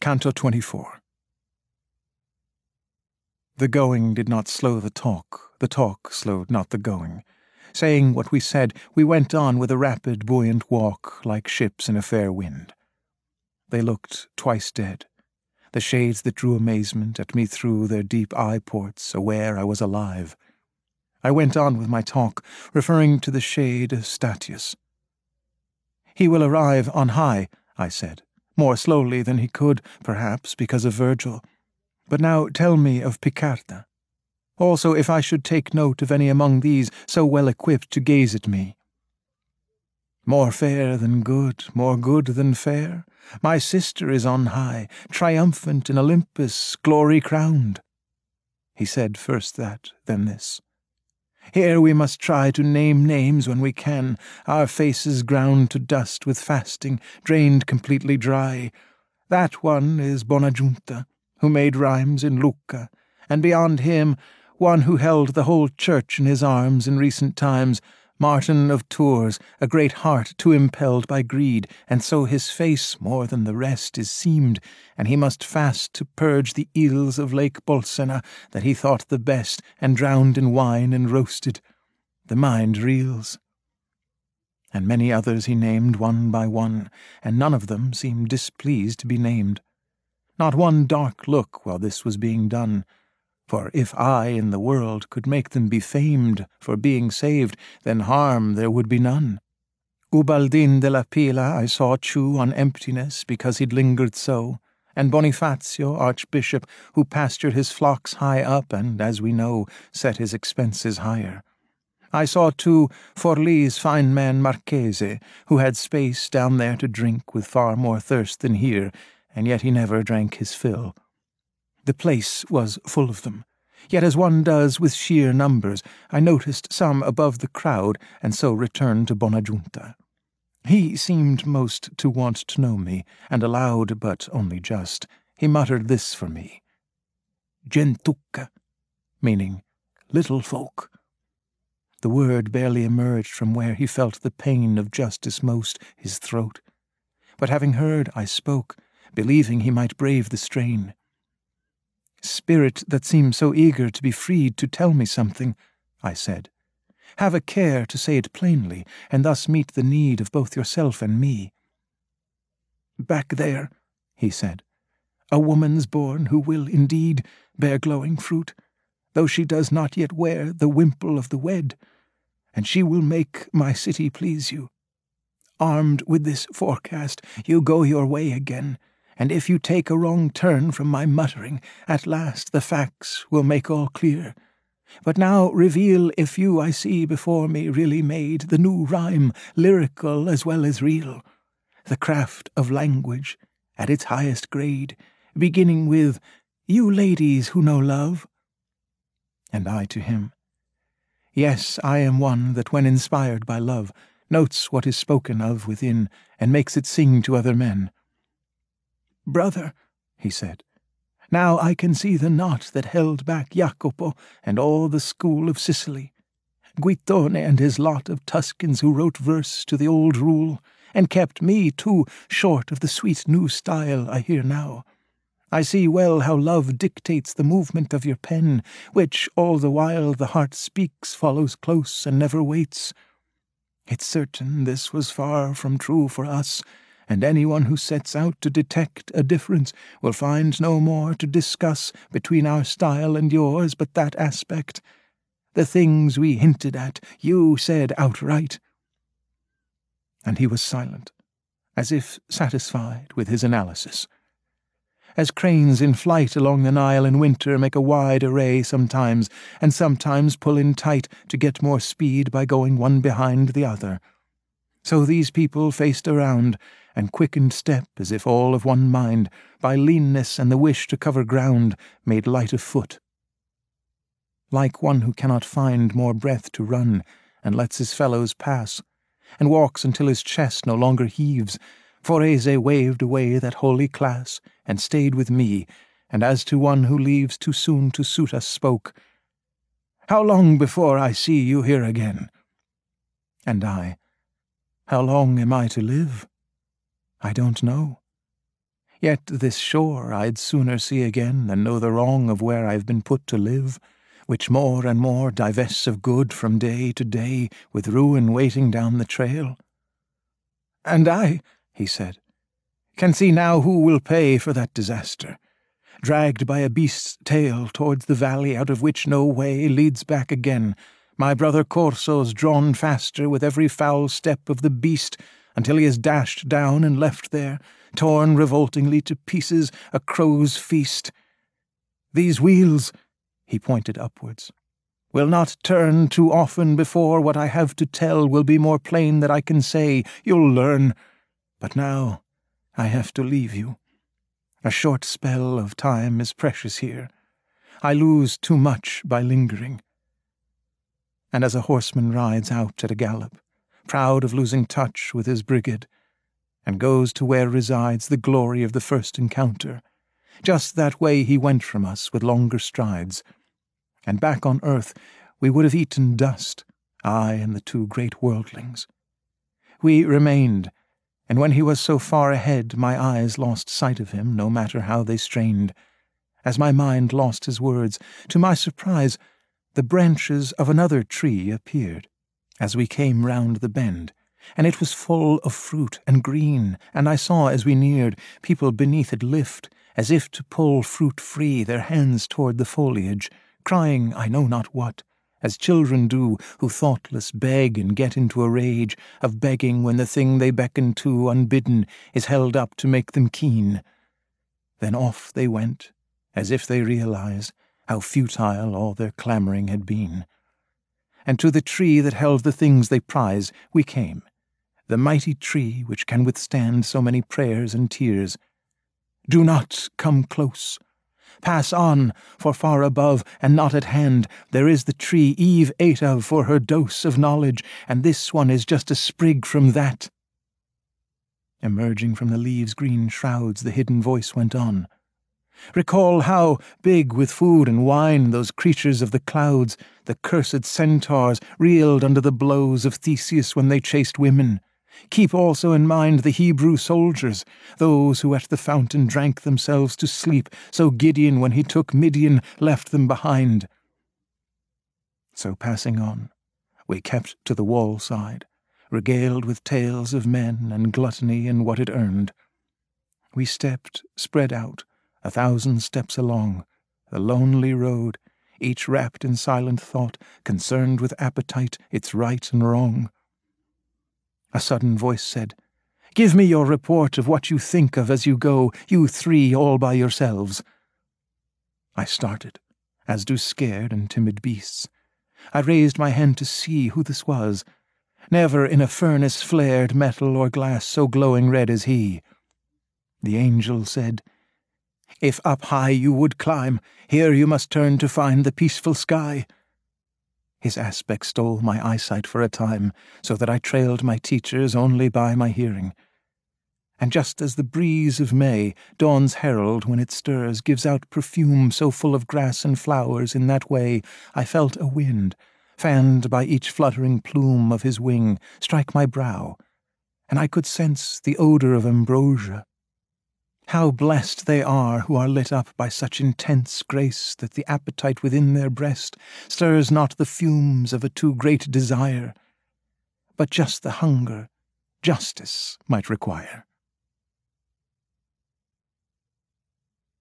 Canto 24. The going did not slow the talk slowed not the going. Saying what we said, we went on with a rapid, buoyant walk, like ships in a fair wind. They looked twice dead, the shades that drew amazement at me through their deep eye-ports, aware I was alive. I went on with my talk, referring to the shade of Statius. "He will arrive on high," I said, more slowly than he could, perhaps because of Virgil. "But now tell me of Picarda. Also, if I should take note of any among these so well equipped to gaze at me." "More fair than good, more good than fair, my sister is on high, triumphant in Olympus, glory-crowned." He said first that, then this. "Here we must try to name names when we can, our faces ground to dust with fasting, drained completely dry. That one is Bonagiunta, who made rhymes in Lucca, and beyond him, one who held the whole church in his arms in recent times, Martin of Tours, a great heart too impelled by greed, and so his face more than the rest is seamed, and he must fast to purge the eels of Lake Bolsena that he thought the best, and drowned in wine and roasted. The mind reels." And many others he named one by one, and none of them seemed displeased to be named. Not one dark look while this was being done, for if I in the world could make them be famed for being saved, then harm there would be none. Ubaldin de la Pila I saw chew on emptiness because he'd lingered so, and Bonifacio, archbishop, who pastured his flocks high up and, as we know, set his expenses higher. I saw, too, Forlì's fine man Marchese, who had space down there to drink with far more thirst than here, and yet he never drank his fill. The place was full of them, yet as one does with sheer numbers, I noticed some above the crowd, and so returned to Bonagiunta. He seemed most to want to know me, and aloud, but only just, he muttered this for me: "Gentucca," meaning little folk. The word barely emerged from where he felt the pain of justice most, his throat. But having heard, I spoke, believing he might brave the strain. "Spirit that seems so eager to be freed to tell me something," I said, "have a care to say it plainly, and thus meet the need of both yourself and me." "Back there," he said, "a woman's born who will indeed bear glowing fruit, though she does not yet wear the wimple of the wed, and she will make my city please you. Armed with this forecast, you go your way again, and if you take a wrong turn from my muttering, at last the facts will make all clear. But now reveal if you I see before me really made the new rhyme, lyrical as well as real, the craft of language at its highest grade, beginning with, 'You ladies who know love.'" And I to him, "Yes, I am one that when inspired by love, notes what is spoken of within, and makes it sing to other men." "Brother," he said, "now I can see the knot that held back Jacopo and all the school of Sicily, Guittone and his lot of Tuscans who wrote verse to the old rule, and kept me, too, short of the sweet new style I hear now. I see well how love dictates the movement of your pen, which, all the while the heart speaks, follows close and never waits. It's certain this was far from true for us, and anyone who sets out to detect a difference will find no more to discuss between our style and yours but that aspect. The things we hinted at, you said outright." And he was silent, as if satisfied with his analysis. As cranes in flight along the Nile in winter make a wide array sometimes, and sometimes pull in tight to get more speed by going one behind the other, so these people faced around, and quickened step as if all of one mind, by leanness and the wish to cover ground, made light of foot. Like one who cannot find more breath to run, and lets his fellows pass, and walks until his chest no longer heaves, Forese waved away that holy class, and stayed with me, and as to one who leaves too soon to suit us spoke, "How long before I see you here again?" And I, "How long am I to live? I don't know. Yet this shore I'd sooner see again than know the wrong of where I've been put to live, which more and more divests of good from day to day, with ruin waiting down the trail. And I, he said, can see now who will pay for that disaster, dragged by a beast's tail towards the valley out of which no way leads back again, my brother Corso's drawn faster with every foul step of the beast, until he is dashed down and left there, torn revoltingly to pieces, a crow's feast. These wheels, he pointed upwards, will not turn too often before what I have to tell will be more plain than I can say. You'll learn. But now I have to leave you. A short spell of time is precious here. I lose too much by lingering. And as a horseman rides out at a gallop, proud of losing touch with his brigade, and goes to where resides the glory of the first encounter, just that way he went from us with longer strides, and back on earth we would have eaten dust, I and the two great worldlings. We remained, and when he was so far ahead my eyes lost sight of him, no matter how they strained. As my mind lost his words, to my surprise, the branches of another tree appeared, as we came round the bend, and it was full of fruit and green, and I saw as we neared people beneath it lift, as if to pull fruit free, their hands toward the foliage, crying I know not what, as children do who thoughtless beg and get into a rage of begging when the thing they beckon to unbidden is held up to make them keen. Then off they went, as if they realized how futile all their clamoring had been. And to the tree that held the things they prize we came, the mighty tree which can withstand so many prayers and tears. Do not come close. Pass on, for far above and not at hand there is the tree Eve ate of for her dose of knowledge, and this one is just a sprig from that. Emerging from the leaves' green shrouds, the hidden voice went on. Recall how, big with food and wine, those creatures of the clouds, the cursed centaurs, reeled under the blows of Theseus when they chased women. Keep also in mind the Hebrew soldiers, those who at the fountain drank themselves to sleep, so Gideon, when he took Midian, left them behind. So passing on, we kept to the wall side, regaled with tales of men and gluttony and what it earned. We stepped, spread out, 1,000 steps along, the lonely road, each wrapped in silent thought, concerned with appetite, its right and wrong. A sudden voice said, "Give me your report of what you think of as you go, you three all by yourselves." I started, as do scared and timid beasts. I raised my hand to see who this was. Never in a furnace flared metal or glass so glowing red as he. The angel said, "If up high you would climb, here you must turn to find the peaceful sky." His aspect stole my eyesight for a time, so that I trailed my teachers only by my hearing. And just as the breeze of May, dawn's herald when it stirs, gives out perfume so full of grass and flowers, in that way I felt a wind, fanned by each fluttering plume of his wing, strike my brow, and I could sense the odor of ambrosia. How blessed they are who are lit up by such intense grace that the appetite within their breast stirs not the fumes of a too great desire, but just the hunger justice might require.